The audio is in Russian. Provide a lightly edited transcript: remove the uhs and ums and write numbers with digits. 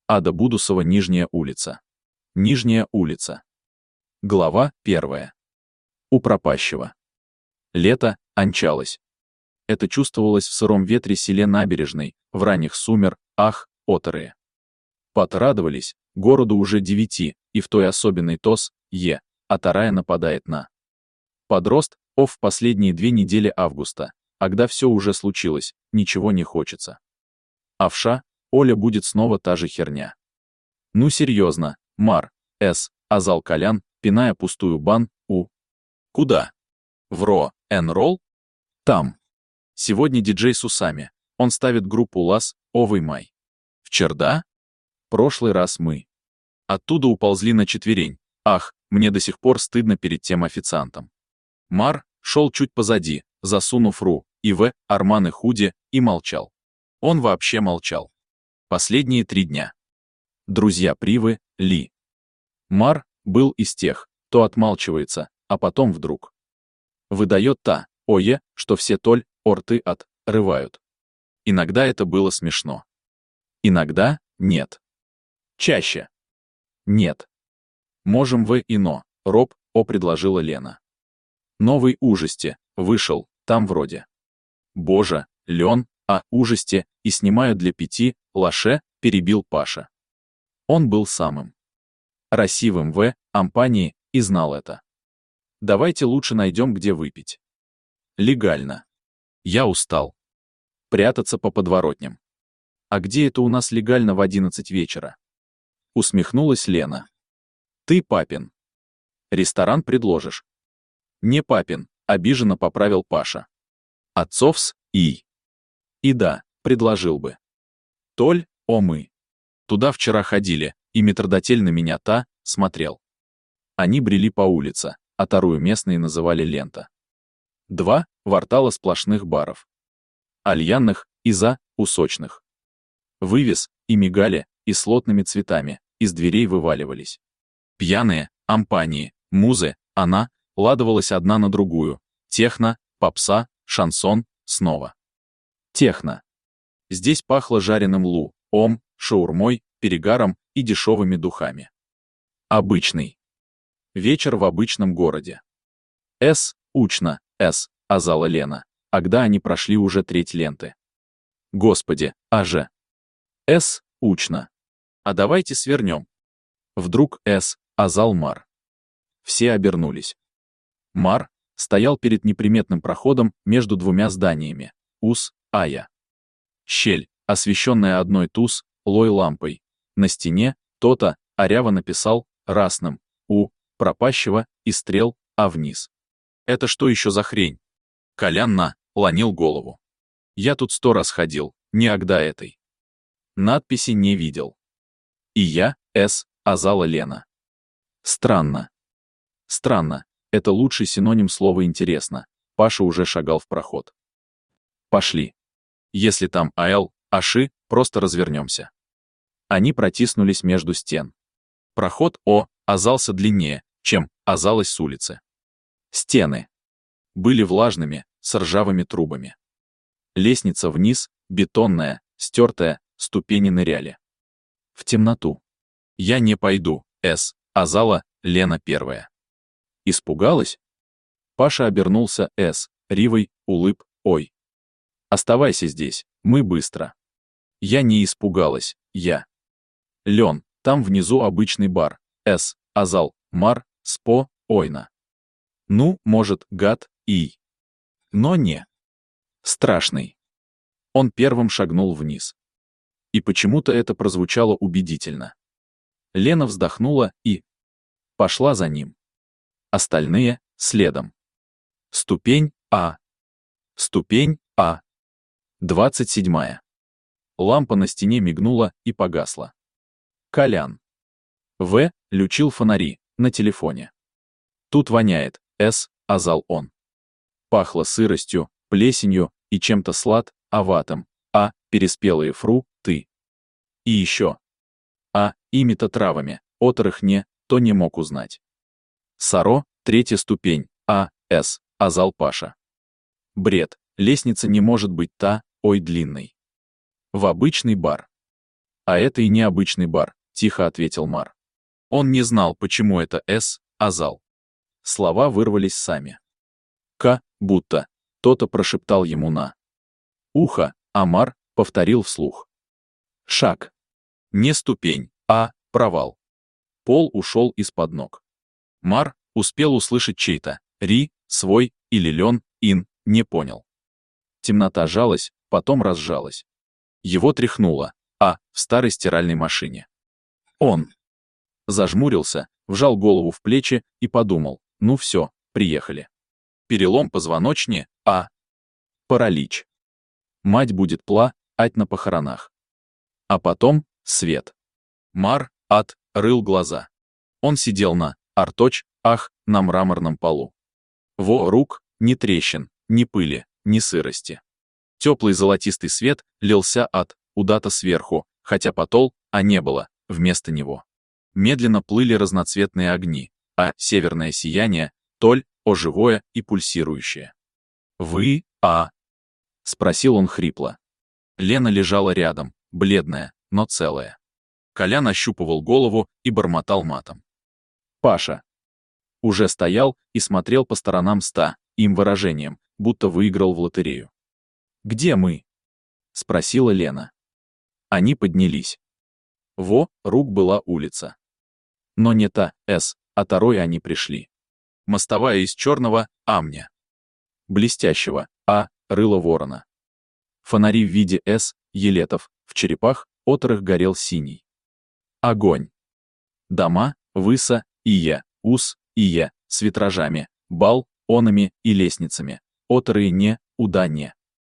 Ада Будусова, Нижняя улица. Нижняя улица. Глава 1. У пропащего. Лето ончалось. Это чувствовалось в сыром ветре селе Набережной, в ранних сумер, оторые. Подрадовались, городу уже 9, и в той особенной тос, а тарая нападает на. Подрост, в последние 2 недели августа, а когда все уже случилось, ничего не хочется. Овша, Оля будет снова та же херня. Ну серьезно, Мар, азал Колян, пиная пустую бан, Куда? В эн-ролл? Там. Сегодня диджей с усами, он ставит группу Лас, Овый Май. Вчера? Прошлый раз мы. Оттуда уползли на четверень, мне до сих пор стыдно перед тем официантом. Мар шел чуть позади, засунув карманы худи, и молчал. Он вообще молчал. Последние 3 дня. Друзья Привы, Ли. Мар был из тех, кто отмалчивается, а потом вдруг выдает что все рты отрывают. Иногда это было смешно. Иногда нет. Чаще. Нет. Можем предложила Лена. Новый ужасте, вышел, там вроде. Боже, Лен, ужасте, и снимаю для 5, лаше, перебил Паша. Он был самым красивым в компании и знал это. Давайте лучше найдем, где выпить. Легально. Я устал. Прятаться по подворотням. А где это у нас легально в 11 вечера? Усмехнулась Лена. Ты папин. Ресторан предложишь? Не папин, обиженно поправил Паша. Отцовс, И да, предложил бы. Толь, мы. Туда вчера ходили, и метрдотель на меня смотрел. Они брели по улице, а вторую местные называли лента. 2 квартала сплошных баров. Альянных и усочных. Вывес, и мигали, и с лотными цветами, из дверей вываливались. Пьяные, компании, музы, она, ладовалась одна на другую. Техно, попса, шансон, снова. Техно. Здесь пахло жареным шаурмой, перегаром и дешевыми духами. Обычный. Вечер в обычном городе. Учно, азала Лена, а когда они прошли уже 1/3 ленты. Господи, учно. А давайте свернем. Вдруг азал Мар. Все обернулись. Мар стоял перед неприметным проходом между 2 зданиями. Щель, освещенная одной лой лампой. На стене Арява написал красным пропащего и стрел, вниз. Это что еще за хрень? Колян ланил голову. Я тут 100 раз ходил, никогда этой надписи не видел. И я, азала Лена. Странно. Странно, это лучший синоним слова интересно. Паша уже шагал в проход. Пошли. Если там аши, просто развернемся. Они протиснулись между стен. Проход оказался длиннее, чем оказалось с улицы. Стены были влажными, с ржавыми трубами. Лестница вниз, бетонная, стертая, ступени ныряли. В темноту. Я не пойду, азала Лена первая. Испугалась? Паша обернулся ривой, ой. Оставайся здесь, мы быстро. Я не испугалась, я. Лен, там внизу обычный бар, азал, Мар, ойна. Ну, может, гад, и. Но не. Страшный. Он первым шагнул вниз. И почему-то это прозвучало убедительно. Лена вздохнула и пошла за ним. Остальные — следом. Ступень А. Ступень А. 27. Лампа на стене мигнула и погасла. Колян. Лючил фонари на телефоне. Тут воняет, азал он. Пахло сыростью, плесенью и чем-то сладковатым, переспелые фрукты. И еще. Ими-то травами, которых то не мог узнать. Саро, 3 ступень, азал Паша. Бред, лестница не может быть длинной. В обычный бар. А это и необычный бар, тихо ответил Мар. Он не знал, почему это «С», а «зал». Слова вырвались сами. Будто кто-то прошептал ему на ухо, а Мар повторил вслух. Шаг. Не ступень, а провал. Пол ушел из-под ног. Мар успел услышать чей-то «ри», «свой» или «лен», «ин», не понял. Темнота жалась, потом разжалась. Его тряхнуло, в старой стиральной машине. Он зажмурился, вжал голову в плечи и подумал, ну все, приехали. Перелом позвоночника, паралич. Мать будет плакать на похоронах. А потом свет. Мар рыл глаза. Он сидел на на мраморном полу. Рук ни трещин, ни пыли, ни сырости. Теплый золотистый свет лился куда-то сверху, хотя потол, не было, вместо него. Медленно плыли разноцветные огни, северное сияние, живое и пульсирующее. «Вы, — спросил он хрипло. Лена лежала рядом, бледная, но целая. Колян ощупывал голову и бормотал матом. Паша уже стоял и смотрел по сторонам им выражением, будто выиграл в лотерею. «Где мы?» — спросила Лена. Они поднялись. Рук была улица. Но не а второй они пришли. Мостовая из черного амня. Блестящего, рыла ворона. Фонари в виде елетов, в черепах, оторых горел синий. Огонь. Дома, выса, с витражами, балконами и лестницами, оторые не, уда не.